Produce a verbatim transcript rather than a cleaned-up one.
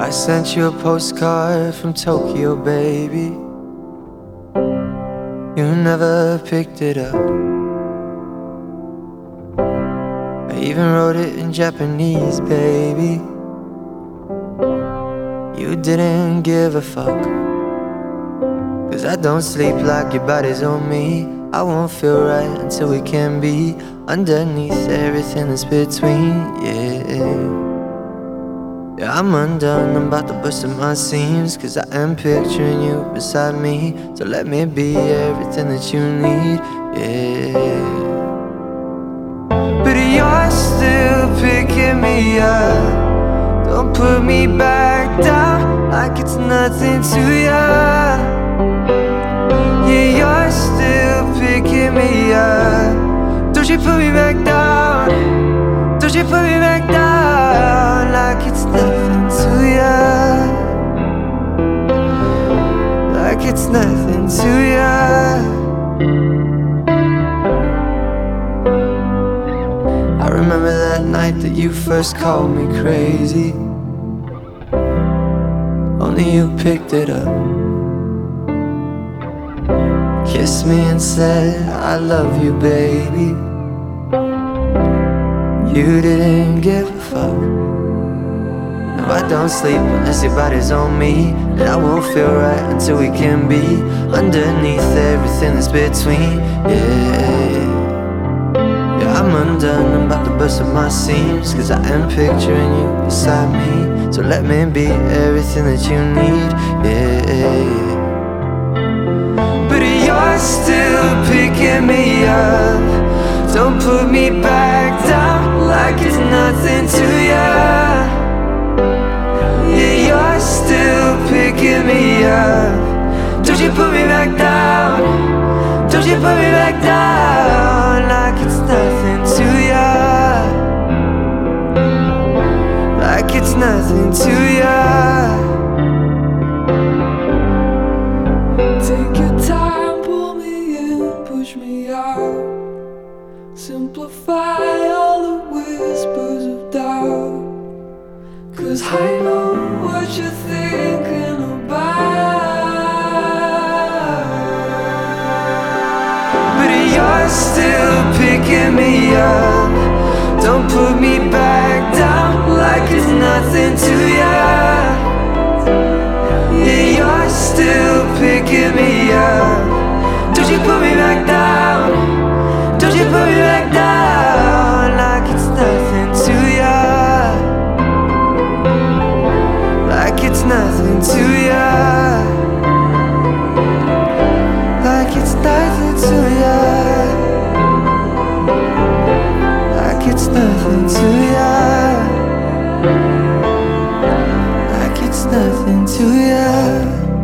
I sent you a postcard from Tokyo, baby. You never picked it up. I even wrote it in Japanese, baby. You didn't give a fuck. Cause I don't sleep like your body's on me. I won't feel right until we can be underneath everything that's between, yeah. Yeah, I'm undone, I'm about to bust at my seams. Cause I am picturing you beside me. So let me be everything that you need, yeah. But you're still picking me up. Don't put me back down like it's nothing to ya. Yeah, you're still picking me up. Don't you put me back down. Don't you put me back down like it's nothing to ya. Like it's nothing to ya. I remember that night that you first called me crazy. Only you picked it up. Kissed me and said, I love you, baby. You didn't give a fuck. No, I don't sleep unless your body's on me. And I won't feel right until we can be underneath everything that's between, yeah. Yeah, I'm undone, I'm about to bust at my seams. Cause I am picturing you beside me. So let me be everything that you need, yeah. But you're still picking me up. Don't put me back down like it's nothing to ya. Yeah, you're still picking me up. Don't you put me back down. Don't you put me back down like it's nothing to ya. Like it's nothing to ya. Take your time, pull me in, push me out. Simplify all the whispers of doubt. Cause I know what you're thinking about. But you're still picking me up. Don't put me back down like it's nothing to ya. Yeah, you're still picking me up. Don't you put me back down. Don't you put me back down like it's nothing to ya. Like it's nothing to ya. Like it's nothing to ya. Like it's nothing to ya. Like it's nothing to ya.